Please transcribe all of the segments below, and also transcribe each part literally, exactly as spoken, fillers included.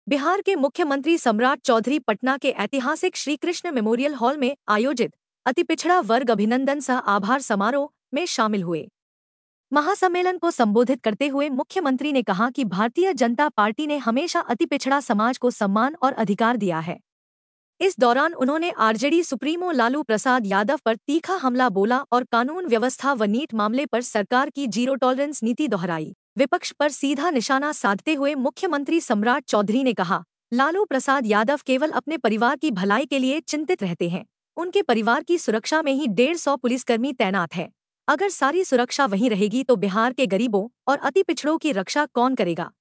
बिहार के मुख्यमंत्री सम्राट चौधरी पटना के ऐतिहासिक श्री कृष्ण मेमोरियल हॉल में आयोजित अति पिछड़ा वर्ग अभिनंदन सह आभार समारोह में शामिल हुए। महासम्मेलन को संबोधित करते हुए मुख्यमंत्री ने कहा कि भारतीय जनता पार्टी ने हमेशा अति पिछड़ा समाज को सम्मान और अधिकार दिया है। इस दौरान उन्होंने आरजेडी सुप्रीमो लालू प्रसाद यादव पर तीखा हमला बोला और कानून व्यवस्था व नीट मामले पर सरकार की जीरो टॉलरेंस नीति दोहराई। विपक्ष पर सीधा निशाना साधते हुए मुख्यमंत्री सम्राट चौधरी ने कहा, लालू प्रसाद यादव केवल अपने परिवार की भलाई के लिए चिंतित रहते हैं। उनके परिवार की सुरक्षा में ही डेढ़ सौ पुलिसकर्मी तैनात है। अगर सारी सुरक्षा वहीं रहेगी तो बिहार के गरीबों और अति पिछड़ों की रक्षा कौन करेगा।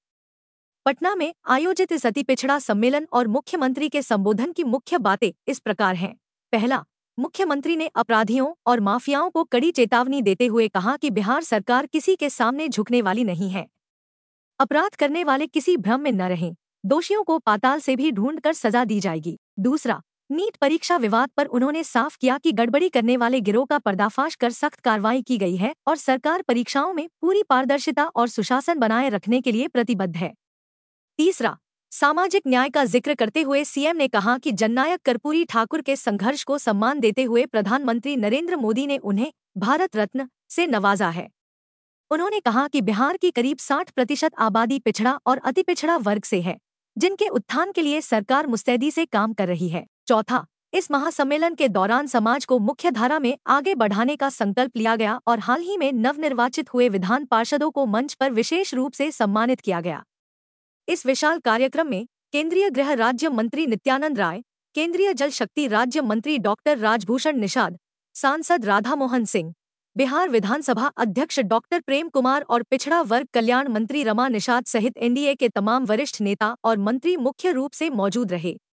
पटना में आयोजित इस अति पिछड़ा सम्मेलन और मुख्यमंत्री के संबोधन की मुख्य बातें इस प्रकार हैं। पहला, मुख्यमंत्री ने अपराधियों और माफियाओं को कड़ी चेतावनी देते हुए कहा कि बिहार सरकार किसी के सामने झुकने वाली नहीं है। अपराध करने वाले किसी भ्रम में न रहें, दोषियों को पाताल से भी ढूंढकर सजा दी जाएगी। दूसरा, नीट परीक्षा विवाद पर उन्होंने साफ किया कि गड़बड़ी करने वाले गिरोह का पर्दाफाश कर सख्त कार्रवाई की गई है और सरकार परीक्षाओं में पूरी पारदर्शिता और सुशासन बनाए रखने के लिए प्रतिबद्ध है। तीसरा, सामाजिक न्याय का जिक्र करते हुए सीएम ने कहा कि जननायक कर्पूरी ठाकुर के संघर्ष को सम्मान देते हुए प्रधानमंत्री नरेंद्र मोदी ने उन्हें भारत रत्न से नवाजा है। उन्होंने कहा कि बिहार की करीब साठ प्रतिशत आबादी पिछड़ा और अति पिछड़ा वर्ग से है, जिनके उत्थान के लिए सरकार मुस्तैदी से काम कर रही है। चौथा, इस महासम्मेलन के दौरान समाज को मुख्यधारा में आगे बढ़ाने का संकल्प लिया गया और हाल ही में नवनिर्वाचित हुए विधान पार्षदों को मंच पर विशेष रूप से सम्मानित किया गया। इस विशाल कार्यक्रम में केंद्रीय गृह राज्य मंत्री नित्यानंद राय, केंद्रीय जल शक्ति राज्य मंत्री डॉक्टर राजभूषण निषाद, सांसद राधा मोहन सिंह, बिहार विधानसभा अध्यक्ष डॉक्टर प्रेम कुमार और पिछड़ा वर्ग कल्याण मंत्री रमा निषाद सहित एनडीए के तमाम वरिष्ठ नेता और मंत्री मुख्य रूप से मौजूद रहे।